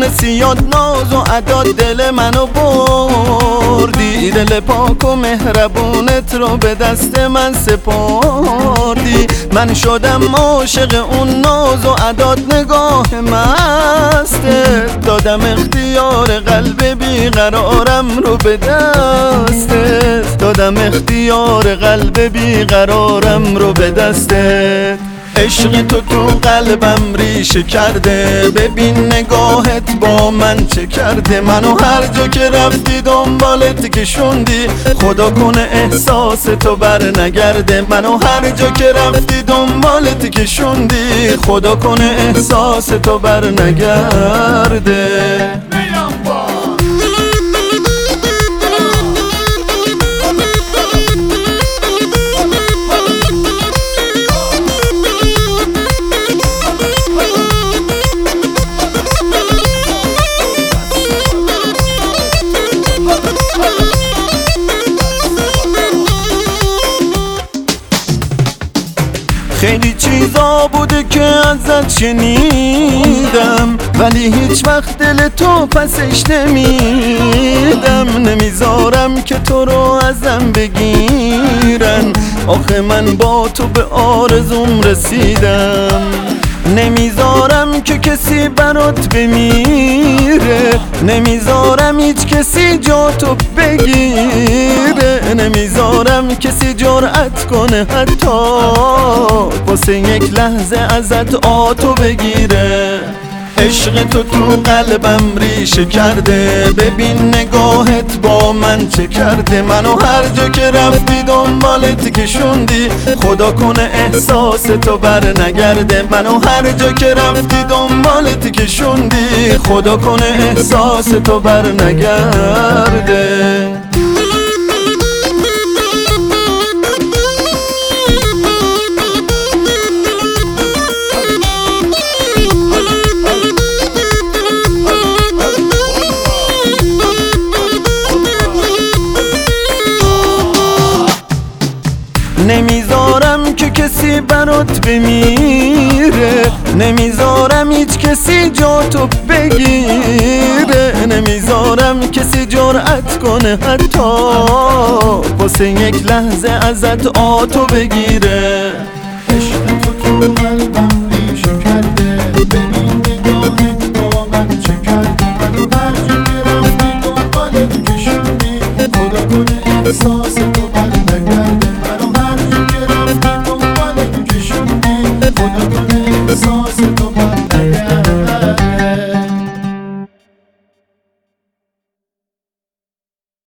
مونسیات ناز و عداد دل منو بردی، دل پاک و مهربونت رو به دست من سپردی. من شدم عاشق اون ناز و عداد نگاه مستت، دادم اختیار قلب بیقرارم رو به دستت، دادم اختیار قلب بیقرارم رو به دستت. عشق تو قلبم ریشه کرده، ببین نگاهت با من چه کرده. منو هر جا که رفتی دنبالت کشوندی، خدا کنه احساس تو بر نگرده. منو هر جا که رفتی دنبالت کشوندی، خدا کنه احساس تو بر نگرده. خیلی چیزا بوده که ازت شنیدم، ولی هیچ وقت دل تو پسش نمیدم. نمیذارم که تو رو ازم بگیرن، آخه من با تو به آرزوم رسیدم. نمیذارم که کسی برات بمیره، نمیذارم هیچ کسی جا تو بگیره. نمیذارم کسی جرأت کنه حتی واسه یک لحظه ازت آتو بگیره. عشق تو قلبم ریشه کرده، ببین نگاهت با من چه کرده. منو هر جا که رفتی دنبالت کشوندی، خدا کنه احساس تو بر نگرده. منو هر جا که رفتی دنبالت کشوندی، خدا کنه احساس تو بر نگرده. نمیذارم که کسی برات بمیره، نمیذارم هیچ کسی جا تو بگیره. نمیذارم کسی جرأت کنه حتی واسه یک لحظه ازت آتو بگیره. عشق تو